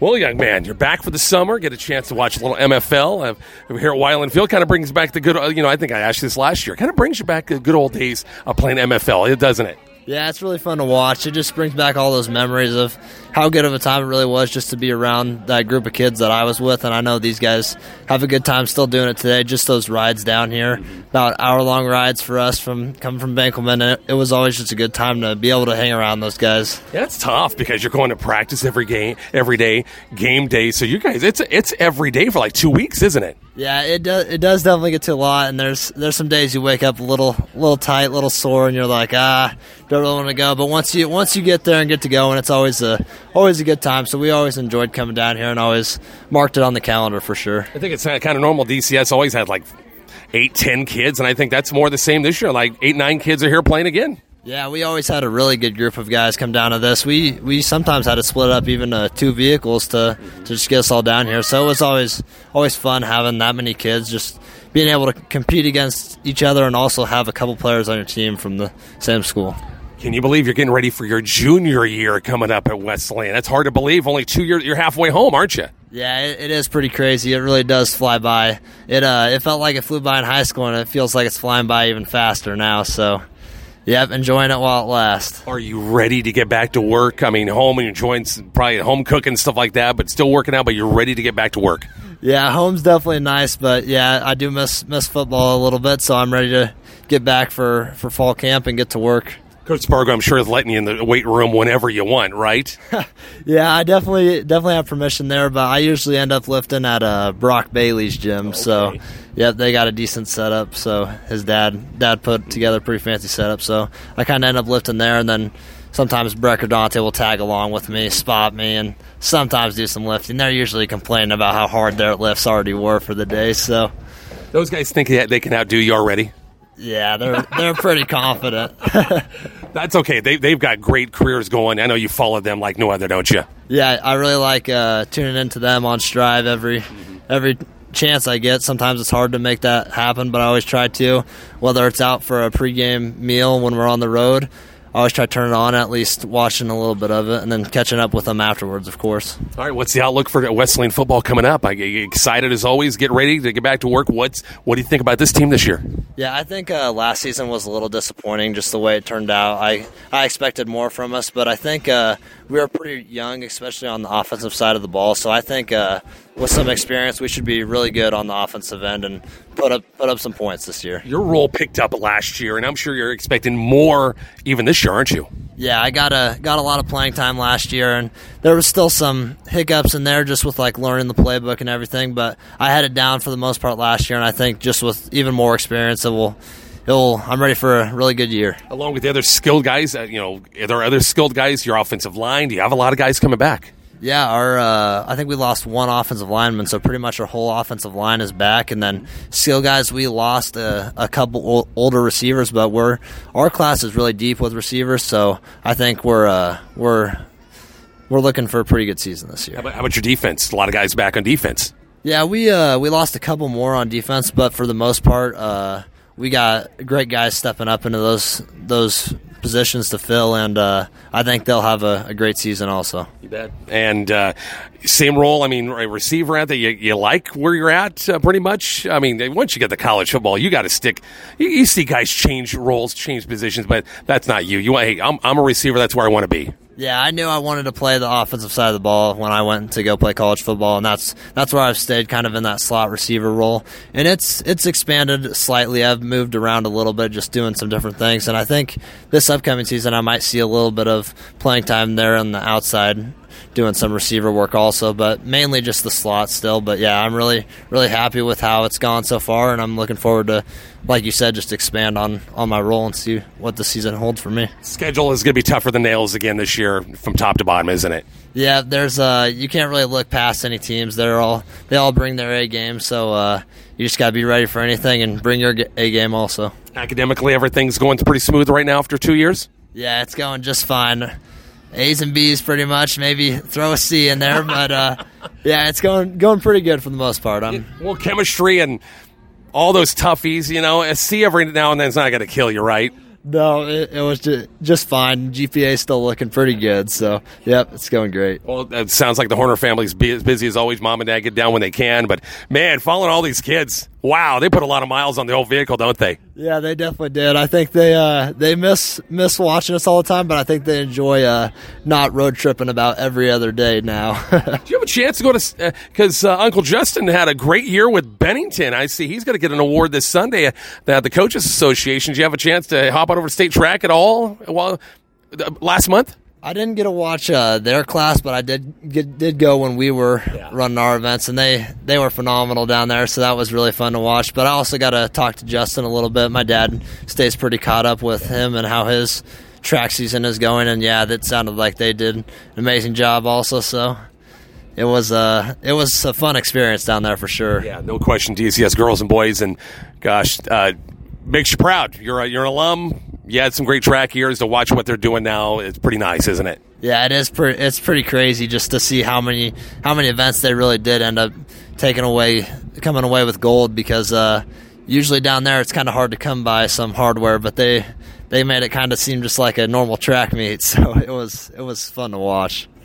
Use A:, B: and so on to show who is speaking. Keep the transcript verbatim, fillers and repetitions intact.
A: Well, young man, you're back for the summer. Get a chance to watch a little M F L uh, here at Weiland Field. Kind of brings back the good, uh, you know, I think I asked you this last year. Kind of brings you back the good old days of playing M F L, doesn't it?
B: Yeah, it's really fun to watch. It just brings back all those memories of how good of a time it really was just to be around that group of kids that I was with. And I know these guys have a good time still doing it today. Just those rides down here, about hour-long rides for us from coming from Benkelman. And it, it was always just a good time to be able to hang around those guys.
A: Yeah, it's tough because you're going to practice every game, every day, game day. So you guys, it's it's every day for like two weeks, isn't it?
B: Yeah, it does. It does definitely get to a lot, and there's there's some days you wake up a little little tight, a little sore, and you're like, ah, don't really want to go. But once you once you get there and get to going, it's always a always a good time. So we always enjoyed coming down here and always marked it on the calendar for sure.
A: I think it's kind of normal. D C S always had like eight, ten kids, and I think that's more the same this year. Like eight, nine kids are here playing again.
B: Yeah, we always had a really good group of guys come down to this. We we sometimes had to split up even uh, two vehicles to, to just get us all down here. So it was always always fun having that many kids, just being able to compete against each other and also have a couple players on your team from the same school.
A: Can you believe you're getting ready for your junior year coming up at Wesleyan? That's hard to believe. Only two years, you're halfway home, aren't you?
B: Yeah, it, it is pretty crazy. It really does fly by. It uh, it felt like it flew by in high school, and it feels like it's flying by even faster now. So, yep, enjoying it while it lasts.
A: Are you ready to get back to work? I mean, home and you're enjoying probably home cooking stuff like that, but still working out. But you're ready to get back to work.
B: Yeah, home's definitely nice, but yeah, I do miss miss football a little bit. So I'm ready to get back for, for fall camp and get to work.
A: Coach Spargo, I'm sure, is letting you in the weight room whenever you want, right?
B: Yeah, I definitely definitely have permission there, but I usually end up lifting at uh, Brock Bailey's gym. Okay. So, yep, they got a decent setup. So his dad dad put together a pretty fancy setup. So I kind of end up lifting there, and then sometimes Breck or Dante will tag along with me, spot me, and sometimes do some lifting. They're usually complaining about how hard their lifts already were for the day. So
A: those guys think they can outdo you already?
B: Yeah, they're they're pretty confident.
A: That's okay. They, they've got great careers going. I know you follow them like no other, don't you?
B: Yeah, I really like uh, tuning into them on Strive every mm-hmm. every chance I get. Sometimes it's hard to make that happen, but I always try to, whether it's out for a pregame meal when we're on the road. I always try to turn it on, at least watching a little bit of it, and then catching up with them afterwards, of course.
A: All right, what's the outlook for Wesleyan football coming up? Are you excited as always? Get ready to get back to work. What's What do you think about this team this year?
B: Yeah, I think uh, last season was a little disappointing, just the way it turned out. I, I expected more from us, but I think uh, we were pretty young, especially on the offensive side of the ball. So I think uh, with some experience, we should be really good on the offensive end and put up put up some points this year.
A: Your role picked up last year, and I'm sure you're expecting more even this year, aren't you?
B: Yeah, I got a got a lot of playing time last year, and there was still some hiccups in there just with like learning the playbook and everything. But I had it down for the most part last year, and I think just with even more experience, it will. It will I'm ready for a really good year.
A: Along with the other skilled guys, uh, you know, are there other skilled guys? Your offensive line? Do you have a lot of guys coming back?
B: Yeah, our uh, I think we lost one offensive lineman, so pretty much our whole offensive line is back. And then skill guys, we lost a, a couple old, older receivers, but we're our class is really deep with receivers, so I think we're uh, we're we're looking for a pretty good season this year.
A: How about, how about your defense? A lot of guys back on defense.
B: Yeah, we uh, we lost a couple more on defense, but for the most part, uh, we got great guys stepping up into those those. positions to fill, and uh, I think they'll have a, a great season also.
A: You bet. And uh, same role, I mean, a receiver out there, you, you like where you're at uh, pretty much? I mean, once you get to college football, you got to stick. You, you see guys change roles, change positions, but that's not you. You want, hey, I'm, I'm a receiver, that's where I want to be.
B: Yeah, I knew I wanted to play the offensive side of the ball when I went to go play college football, and that's that's where I've stayed, kind of in that slot receiver role. And it's it's expanded slightly. I've moved around a little bit, just doing some different things. And I think this upcoming season I might see a little bit of playing time there on the outside, doing some receiver work also, but mainly just the slot still. But yeah, I'm really, really happy with how it's gone so far, and I'm looking forward to, like you said, just expand on, on my role and see what the season holds for me.
A: Schedule is going to be tougher than nails again this year from top to bottom, isn't it?
B: Yeah, there's uh, you can't really look past any teams. They're all they all bring their A game, so uh, you just got to be ready for anything and bring your A game also.
A: Academically, everything's going pretty smooth right now after two years?
B: Yeah, it's going just fine. A's and B's pretty much. Maybe throw a C in there, but uh, yeah, it's going going pretty good for the most part. I'm,
A: well, chemistry and all those toughies, you know, a C every now and then is not going to kill you, right?
B: No, it, it was just, just fine. G P A is still looking pretty good, so, yep, it's going great.
A: Well, it sounds like the Horner family's be as busy as always. Mom and Dad get down when they can, but, man, following all these kids, wow, they put a lot of miles on the old vehicle, don't they?
B: Yeah, they definitely did. I think they uh, they miss miss watching us all the time, but I think they enjoy uh, not road tripping about every other day now.
A: Do you have a chance to go to – because uh, Uncle Justin had a great year with Bennington. I see he's going to get an award this Sunday at the, the Coaches Association. Did you have a chance to hop on over to state track at all well, uh, last month?
B: I didn't get to watch uh, their class, but I did get, did go when we were yeah. running our events, and they, they were phenomenal down there, so that was really fun to watch. But I also got to talk to Justin a little bit. My dad stays pretty caught up with him and how his track season is going, and, yeah, that sounded like they did an amazing job also, so it was, uh, it was a fun experience down there for sure.
A: Yeah, no question, D C S girls and boys, and, gosh, uh, makes you proud. You're, a, you're an alum. You had some great track years. To watch what they're doing now, it's pretty nice, isn't it?
B: Yeah, it is. Pre- it's pretty crazy just to see how many how many events they really did end up taking away, coming away with gold. Because uh, usually down there it's kind of hard to come by some hardware, but they they made it kind of seem just like a normal track meet. So it was it was fun to watch.